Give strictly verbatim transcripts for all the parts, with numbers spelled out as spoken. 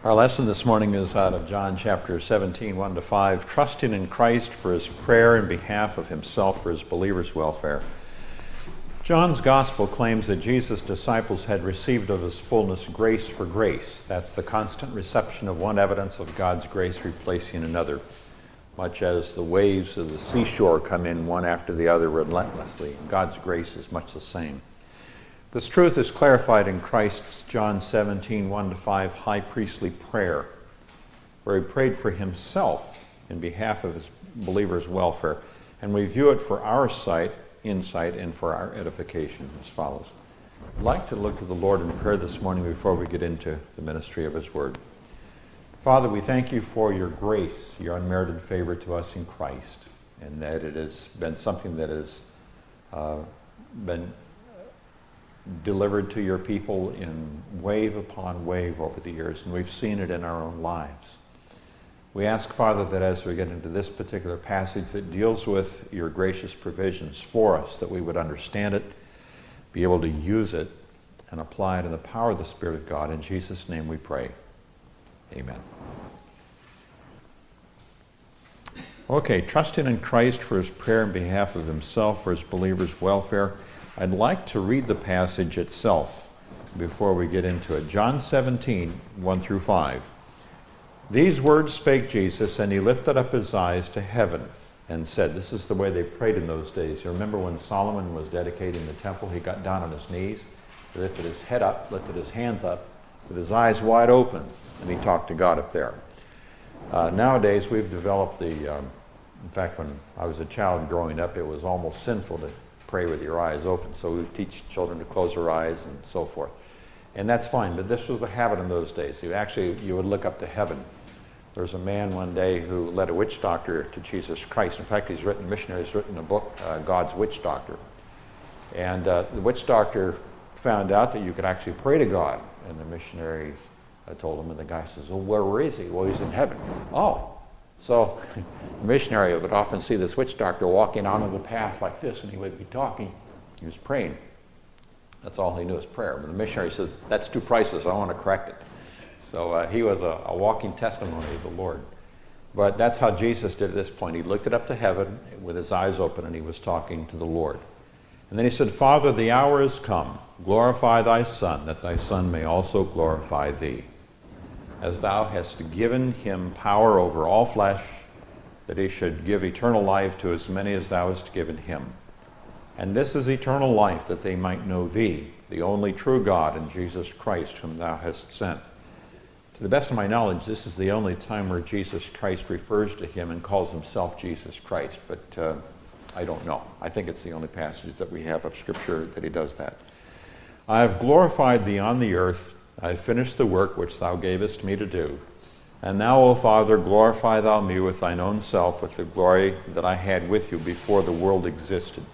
Our lesson this morning is out of John chapter seventeen, one to five, trusting in Christ for his prayer in behalf of himself for his believers' welfare. John's gospel claims that Jesus' disciples had received of his fullness grace for grace. That's the constant reception of one evidence of God's grace replacing another, much as the waves of the seashore come in one after the other relentlessly. God's grace is much the same. This truth is clarified in Christ's John seventeen, one to five high priestly prayer, where he prayed for himself in behalf of his believers' welfare, and we view it for our sight, insight, and for our edification as follows. I'd like to look to the Lord in prayer this morning before we get into the ministry of his word. Father, we thank you for your grace, your unmerited favor to us in Christ, and that it has been something that has uh, been delivered to your people in wave upon wave over the years, and we've seen it in our own lives. We ask, Father, that as we get into this particular passage that deals with your gracious provisions for us, that we would understand it, be able to use it, and apply it in the power of the Spirit of God. In Jesus' name we pray. Amen. Okay, trusting in Christ for his prayer in behalf of himself for his believers' welfare. I'd like to read the passage itself before we get into it. John seventeen, one through five. These words spake Jesus, and he lifted up his eyes to heaven and said, this is the way they prayed in those days. You remember when Solomon was dedicating the temple, he got down on his knees, he lifted his head up, lifted his hands up, with his eyes wide open, and he talked to God up there. Uh, nowadays, we've developed the, um, in fact, when I was a child growing up, it was almost sinful to pray with your eyes open. So we teach children to close their eyes and so forth. And that's fine, but this was the habit in those days. You actually, you would look up to heaven. There was a man one day who led a witch doctor to Jesus Christ. In fact, he's written, missionary's written a book, uh, God's Witch Doctor. And uh, the witch doctor found out that you could actually pray to God. And the missionary uh, told him, and the guy says, well, where is he? Well, he's in heaven. Oh. So the missionary would often see this witch doctor walking onto the path like this, and he would be talking. He was praying. That's all he knew was prayer. But the missionary said, that's too priceless. I want to correct it. So uh, he was a, a walking testimony of the Lord. But that's how Jesus did at this point. He looked it up to heaven with his eyes open, and he was talking to the Lord. And then he said, Father, the hour is come. Glorify thy Son, that thy Son may also glorify thee, as thou hast given him power over all flesh, that he should give eternal life to as many as thou hast given him. And this is eternal life, that they might know thee, the only true God, and Jesus Christ, whom thou hast sent. To the best of my knowledge, this is the only time where Jesus Christ refers to him and calls himself Jesus Christ, but uh, I don't know. I think it's the only passage that we have of Scripture that he does that. I have glorified thee on the earth. I have finished the work which thou gavest me to do. And now, O Father, glorify thou me with thine own self, with the glory that I had with you before the world existed.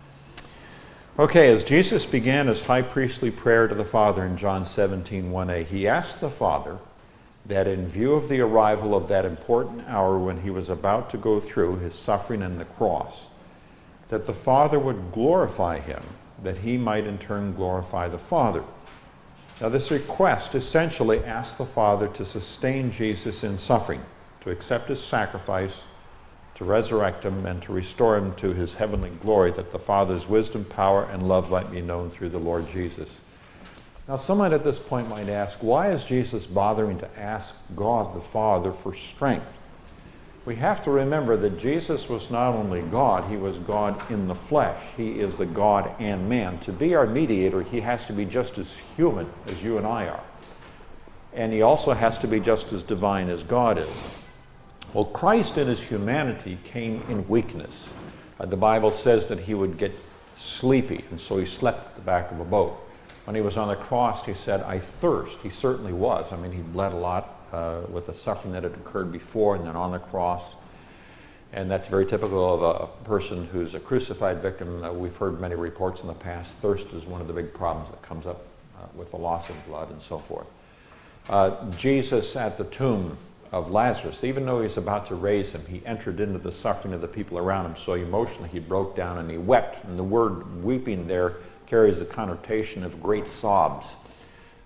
Okay, as Jesus began his high priestly prayer to the Father in John seventeen, one a, he asked the Father that in view of the arrival of that important hour when he was about to go through his suffering on the cross, that the Father would glorify him, that he might in turn glorify the Father. Now, this request essentially asked the Father to sustain Jesus in suffering, to accept his sacrifice, to resurrect him, and to restore him to his heavenly glory, that the Father's wisdom, power, and love might be known through the Lord Jesus. Now, someone at this point might ask, why is Jesus bothering to ask God the Father for strength? We have to remember that Jesus was not only God, he was God in the flesh. He is the God and man. To be our mediator, he has to be just as human as you and I are. And he also has to be just as divine as God is. Well, Christ in his humanity came in weakness. Uh, the Bible says that he would get sleepy, and so he slept at the back of a boat. When he was on the cross, he said, I thirst. He certainly was. I mean, he bled a lot. Uh, with the suffering that had occurred before and then on the cross. And that's very typical of a person who's a crucified victim. Uh, we've heard many reports in the past. Thirst is one of the big problems that comes up uh, with the loss of blood and so forth. Uh, Jesus at the tomb of Lazarus, even though he's about to raise him, he entered into the suffering of the people around him. So emotionally he broke down and he wept. And the word weeping there carries the connotation of great sobs.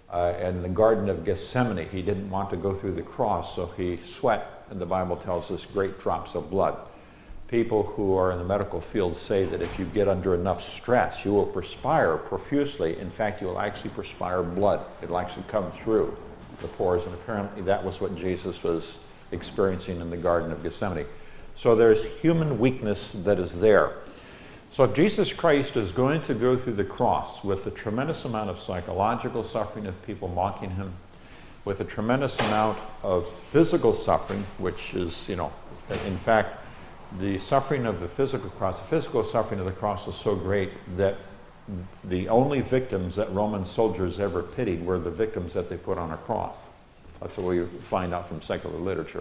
Uh, in the Garden of Gethsemane, he didn't want to go through the cross, so he sweat, and the Bible tells us, great drops of blood. People who are in the medical field say that if you get under enough stress, you will perspire profusely. In fact, you will actually perspire blood. It'll actually come through the pores, and apparently that was what Jesus was experiencing in the Garden of Gethsemane. So there's human weakness that is there. So if Jesus Christ is going to go through the cross with a tremendous amount of psychological suffering of people mocking him, with a tremendous amount of physical suffering, which is, you know, in fact, the suffering of the physical cross, the physical suffering of the cross was so great that the only victims that Roman soldiers ever pitied were the victims that they put on a cross. That's what we find out from secular literature.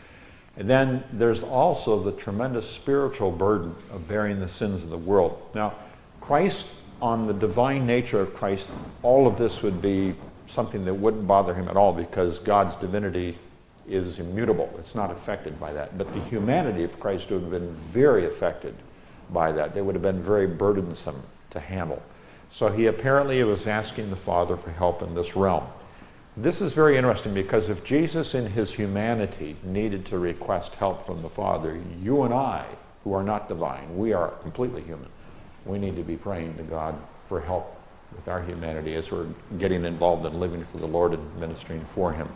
And then there's also the tremendous spiritual burden of bearing the sins of the world. Now, Christ, on the divine nature of Christ, all of this would be something that wouldn't bother him at all because God's divinity is immutable. It's not affected by that. But the humanity of Christ would have been very affected by that. They would have been very burdensome to handle. So he apparently was asking the Father for help in this realm. This is very interesting because if Jesus in his humanity needed to request help from the Father, you and I, who are not divine, we are completely human, we need to be praying to God for help with our humanity as we're getting involved in living for the Lord and ministering for him.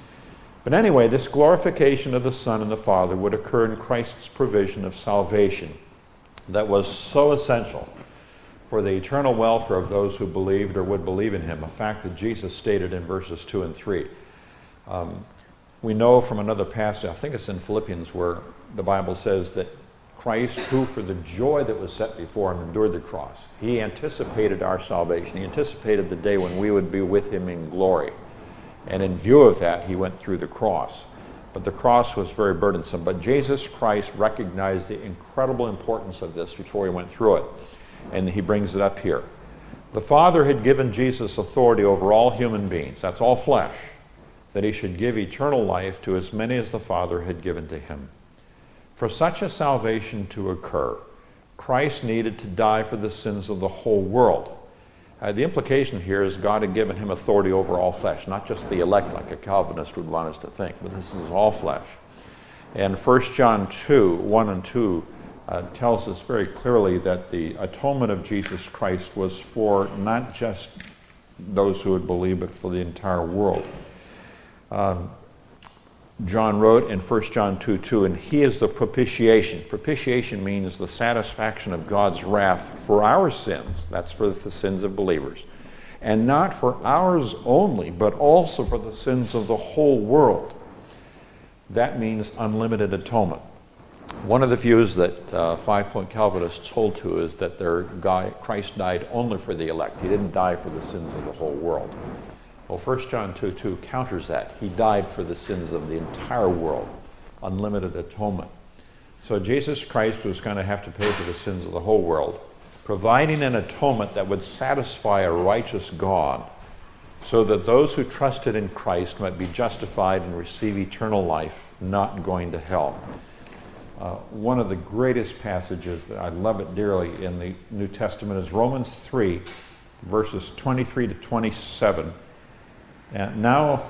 But anyway, this glorification of the Son and the Father would occur in Christ's provision of salvation that was so essential for the eternal welfare of those who believed or would believe in him, a fact that Jesus stated in verses two and three. Um, we know from another passage, I think it's in Philippians, where the Bible says that Christ, who for the joy that was set before him endured the cross, he anticipated our salvation. He anticipated the day when we would be with him in glory. And in view of that, he went through the cross. But the cross was very burdensome. But Jesus Christ recognized the incredible importance of this before he went through it. And he brings it up here. The Father had given Jesus authority over all human beings, that's all flesh, that he should give eternal life to as many as the Father had given to him. For such a salvation to occur, Christ needed to die for the sins of the whole world. Uh, the implication here is God had given him authority over all flesh, not just the elect like a Calvinist would want us to think, but this is all flesh. And First John two, one and two Uh, tells us very clearly that the atonement of Jesus Christ was for not just those who would believe, but for the entire world. Um, John wrote in First John two two, and he is the propitiation. Propitiation means the satisfaction of God's wrath for our sins. That's for the sins of believers. And not for ours only, but also for the sins of the whole world. That means unlimited atonement. One of the views that uh, five-point Calvinists hold to is that their guy, Christ died only for the elect. He didn't die for the sins of the whole world. Well, First John two two counters that. He died for the sins of the entire world, unlimited atonement. So Jesus Christ was going to have to pay for the sins of the whole world, providing an atonement that would satisfy a righteous God so that those who trusted in Christ might be justified and receive eternal life, not going to hell. Uh, one of the greatest passages that I love it dearly in the New Testament is Romans three, verses twenty-three to twenty-seven. And now,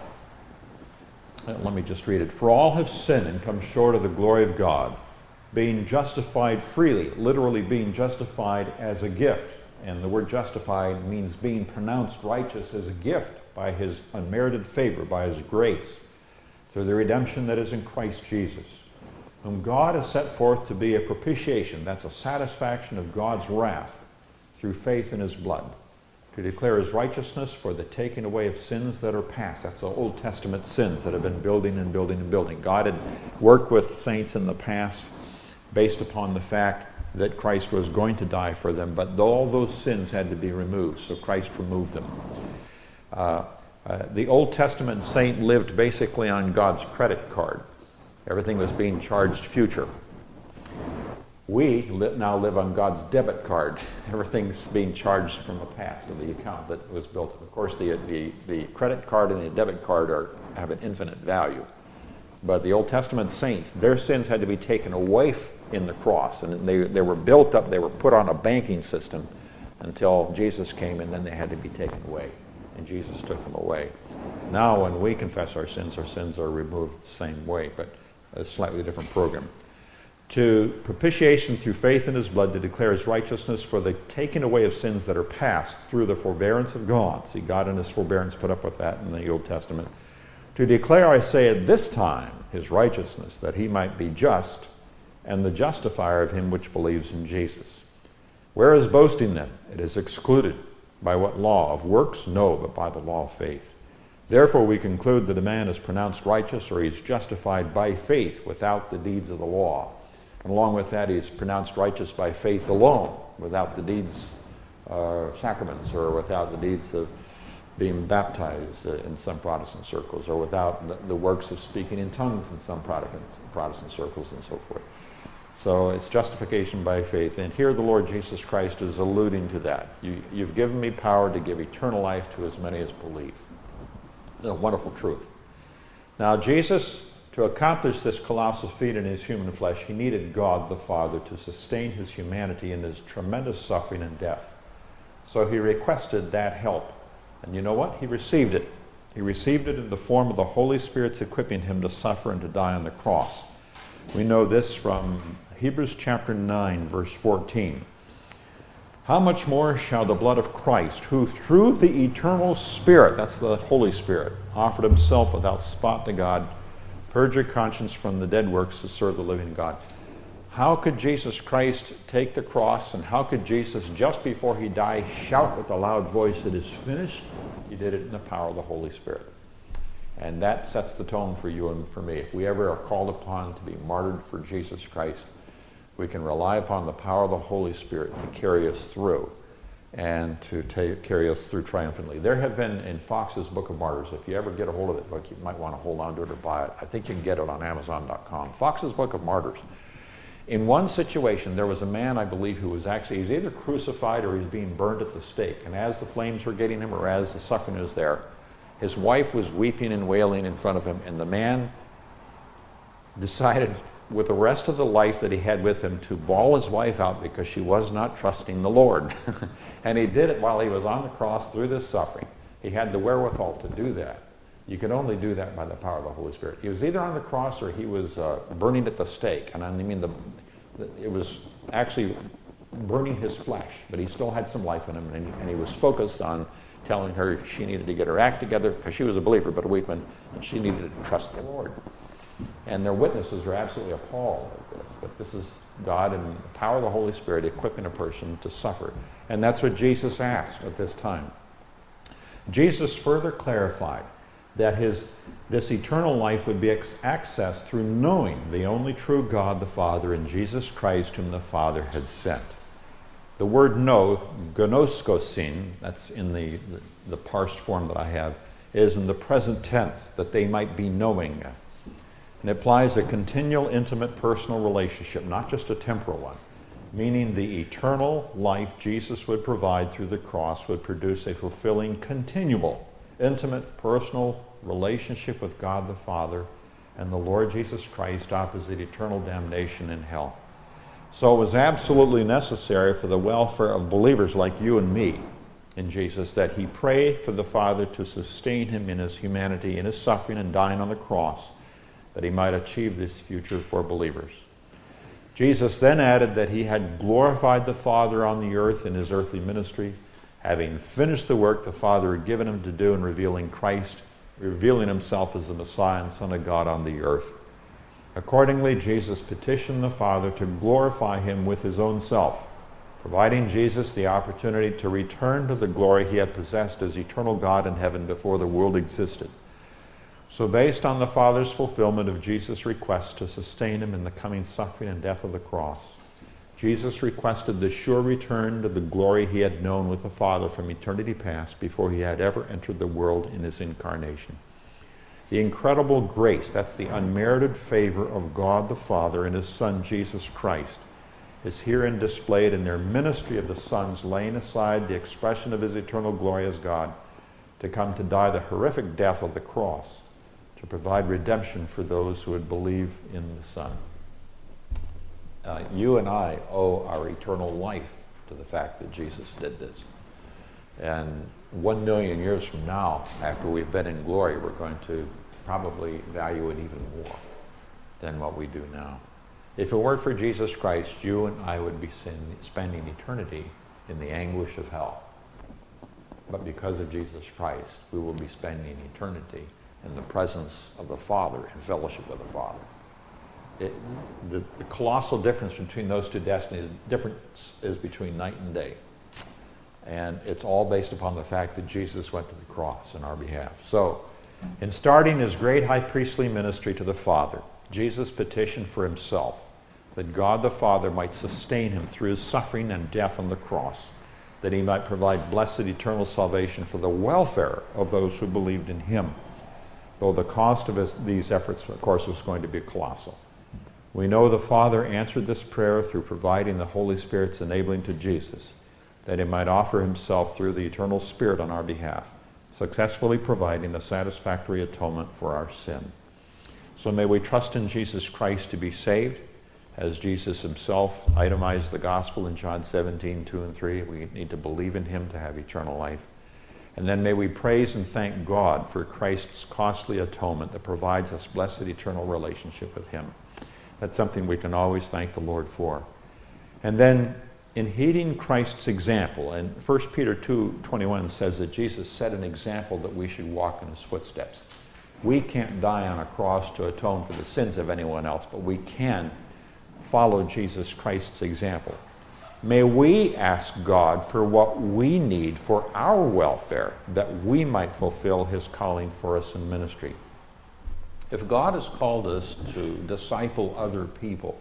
let me just read it. For all have sinned and come short of the glory of God, being justified freely, literally being justified as a gift. And the word justified means being pronounced righteous as a gift by his unmerited favor, by his grace, through the redemption that is in Christ Jesus, whom God has set forth to be a propitiation, that's a satisfaction of God's wrath, through faith in his blood, to declare his righteousness for the taking away of sins that are past. That's the Old Testament sins that have been building and building and building. God had worked with saints in the past based upon the fact that Christ was going to die for them, but all those sins had to be removed, so Christ removed them. Uh, uh, the Old Testament saint lived basically on God's credit card. Everything was being charged future. We li- now live on God's debit card. Everything's being charged from the past of the account that was built. Of course, the, the, the credit card and the debit card are, have an infinite value. But the Old Testament saints, their sins had to be taken away in the cross. And they, they were built up, they were put on a banking system until Jesus came, and then they had to be taken away. and Jesus took them away. Now when we confess our sins, our sins are removed the same way, but a slightly different program. To propitiation through faith in his blood, to declare his righteousness for the taking away of sins that are past through the forbearance of God. See, God in his forbearance put up with that in the Old Testament. To declare, I say, at this time his righteousness, that he might be just and the justifier of him which believes in Jesus. Where is boasting then? It is excluded. By what law? Of works? No, but by the law of faith. Therefore we conclude that a man is pronounced righteous, or he is justified by faith without the deeds of the law. And along with that, he is pronounced righteous by faith alone, without the deeds of uh, sacraments, or without the deeds of being baptized uh, in some Protestant circles, or without the, the works of speaking in tongues in some Protestant, Protestant circles, and so forth. So it's justification by faith. And here the Lord Jesus Christ is alluding to that. You, you've given me power to give eternal life to as many as believe. A wonderful truth. Now Jesus, to accomplish this colossal feat in his human flesh, he needed God the Father to sustain his humanity in his tremendous suffering and death. So he requested that help. And you know what? He received it. He received it in the form of the Holy Spirit's equipping him to suffer and to die on the cross. We know this from Hebrews chapter nine, verse fourteen. How much more shall the blood of Christ, who through the eternal Spirit, that's the Holy Spirit, offered himself without spot to God, purge your conscience from the dead works to serve the living God? How could Jesus Christ take the cross, and how could Jesus, just before he died, shout with a loud voice, "It is finished"? He did it in the power of the Holy Spirit. And that sets the tone for you and for me. If we ever are called upon to be martyred for Jesus Christ, we can rely upon the power of the Holy Spirit to carry us through and to take, carry us through triumphantly. There have been in Fox's Book of Martyrs, if you ever get a hold of that book, you might want to hold on to it or buy it. I think you can get it on Amazon dot com. Fox's Book of Martyrs. In one situation, there was a man, I believe, who was actually, he's either crucified or he's being burned at the stake. And as the flames were getting him, or as the suffering was there, his wife was weeping and wailing in front of him, and the man decided, with the rest of the life that he had with him, to bawl his wife out because she was not trusting the Lord. And he did it while he was on the cross through this suffering. He had the wherewithal to do that. You can only do that by the power of the Holy Spirit. He was either on the cross or he was uh, burning at the stake. And I mean, the, the, it was actually burning his flesh, but he still had some life in him, and, and he was focused on telling her she needed to get her act together, because she was a believer but a weak one, and she needed to trust the Lord. And their witnesses are absolutely appalled at this. But this is God and the power of the Holy Spirit equipping a person to suffer. And that's what Jesus asked at this time. Jesus further clarified that his, this eternal life would be accessed through knowing the only true God, the Father, and Jesus Christ, whom the Father had sent. The word know, gnoskosin, that's in the, the, the parsed form that I have, is in the present tense, that they might be knowing. And it implies a continual, intimate, personal relationship, not just a temporal one, meaning the eternal life Jesus would provide through the cross would produce a fulfilling, continual, intimate, personal relationship with God the Father and the Lord Jesus Christ opposite eternal damnation in hell. So it was absolutely necessary for the welfare of believers like you and me in Jesus that he pray for the Father to sustain him in his humanity, in his suffering and dying on the cross, that he might achieve this future for believers. Jesus then added that he had glorified the Father on the earth in his earthly ministry, having finished the work the Father had given him to do in revealing Christ, revealing himself as the Messiah and Son of God on the earth. Accordingly, Jesus petitioned the Father to glorify him with his own self, providing Jesus the opportunity to return to the glory he had possessed as eternal God in heaven before the world existed. So based on the Father's fulfillment of Jesus' request to sustain him in the coming suffering and death of the cross, Jesus requested the sure return to the glory he had known with the Father from eternity past before he had ever entered the world in his incarnation. The incredible grace, that's the unmerited favor of God the Father and his Son Jesus Christ, is herein displayed in their ministry of the Son's laying aside the expression of his eternal glory as God to come to die the horrific death of the cross, to provide redemption for those who would believe in the Son. Uh, you and I owe our eternal life to the fact that Jesus did this. And one million years from now, after we've been in glory, we're going to probably value it even more than what we do now. If it weren't for Jesus Christ, you and I would be spending eternity in the anguish of hell. But because of Jesus Christ, we will be spending eternity in the presence of the Father, in fellowship with the Father. It, the, the colossal difference between those two destinies, difference is between night and day. And it's all based upon the fact that Jesus went to the cross on our behalf. So, in starting his great high priestly ministry to the Father, Jesus petitioned for himself that God the Father might sustain him through his suffering and death on the cross, that he might provide blessed eternal salvation for the welfare of those who believed in him, though the cost of his, these efforts, of course, was going to be colossal. We know the Father answered this prayer through providing the Holy Spirit's enabling to Jesus, that he might offer himself through the eternal Spirit on our behalf, successfully providing a satisfactory atonement for our sin. So may we trust in Jesus Christ to be saved, as Jesus himself itemized the gospel in John seventeen, two and three. We need to believe in him to have eternal life. And then may we praise and thank God for Christ's costly atonement that provides us blessed eternal relationship with him. That's something we can always thank the Lord for. And then, in heeding Christ's example, and First Peter two twenty-one says that Jesus set an example that we should walk in his footsteps. We can't die on a cross to atone for the sins of anyone else, but we can follow Jesus Christ's example. May we ask God for what we need for our welfare, that we might fulfill his calling for us in ministry. If God has called us to disciple other people,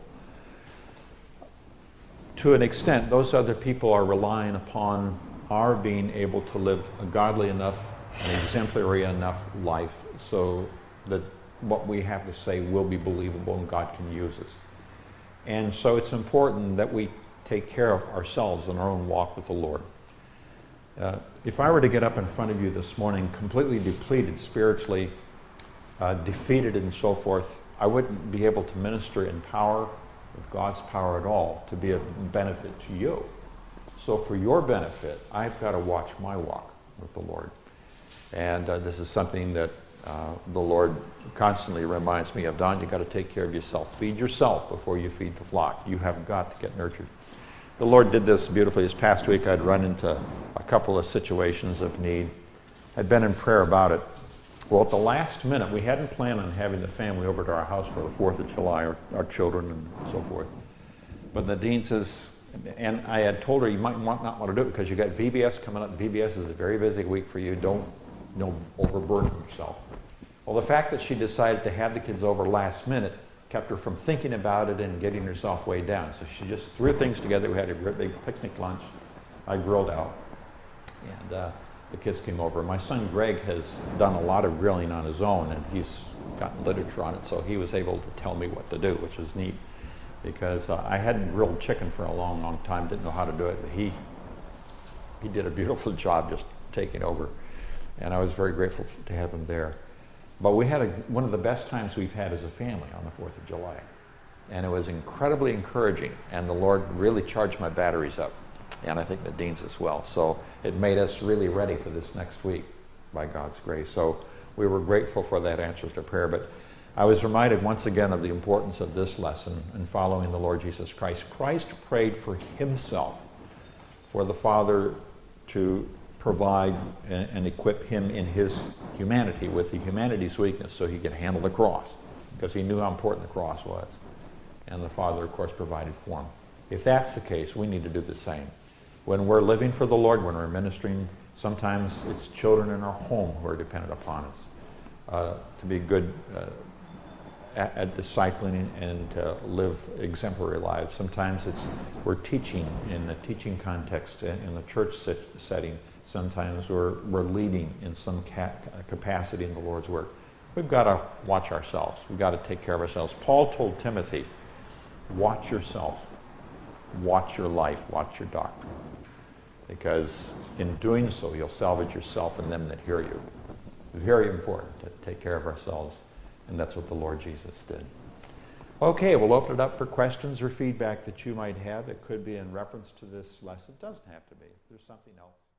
to an extent, those other people are relying upon our being able to live a godly enough, an exemplary enough life so that what we have to say will be believable and God can use us. And so it's important that we take care of ourselves in our own walk with the Lord. Uh, if I were to get up in front of you this morning completely depleted spiritually, uh, defeated and so forth, I wouldn't be able to minister in power, with God's power at all, to be of benefit to you. So for your benefit, I've got to watch my walk with the Lord. And uh, this is something that uh, the Lord constantly reminds me of. Don, you've got to take care of yourself. Feed yourself before you feed the flock. You have got to get nurtured. The Lord did this beautifully. This past week I'd run into a couple of situations of need. I'd been in prayer about it. Well, at the last minute, we hadn't planned on having the family over to our house for the fourth of July, our, our children and so forth. But Nadine says, and I had told her, you might want, not want to do it because you got V B S coming up. V B S is a very busy week for you. Don't, don't overburden yourself. Well, the fact that she decided to have the kids over last minute kept her from thinking about it and getting herself weighed down. So she just threw things together. We had a great big picnic lunch. I grilled out. And uh, the kids came over. My son Greg has done a lot of grilling on his own, and he's gotten literature on it, so he was able to tell me what to do, which was neat. Because uh, I hadn't grilled chicken for a long, long time, didn't know how to do it. But he, he did a beautiful job just taking over. And I was very grateful to have him there. But we had a, one of the best times we've had as a family on the fourth of July. And it was incredibly encouraging, and the Lord really charged my batteries up. And I think Nadine's as well. So it made us really ready for this next week by God's grace. So we were grateful for that answer to prayer. But I was reminded once again of the importance of this lesson in following the Lord Jesus Christ. Christ prayed for himself, for the Father to provide and, and equip him in his humanity with the humanity's weakness so he could handle the cross, because he knew how important the cross was. And the Father, of course, provided for him. If that's the case, we need to do the same. When we're living for the Lord, when we're ministering, sometimes it's children in our home who are dependent upon us uh, to be good uh, at, at discipling and to live exemplary lives. Sometimes it's we're teaching in the teaching context in the church setting. Sometimes we're, we're leading in some ca capacity in the Lord's work. We've got to watch ourselves. We've got to take care of ourselves. Paul told Timothy, watch yourself. Watch your life, watch your doctrine. Because in doing so, you'll salvage yourself and them that hear you. Very important to take care of ourselves, and that's what the Lord Jesus did. Okay, we'll open it up for questions or feedback that you might have. It could be in reference to this lesson. It doesn't have to be. If there's something else.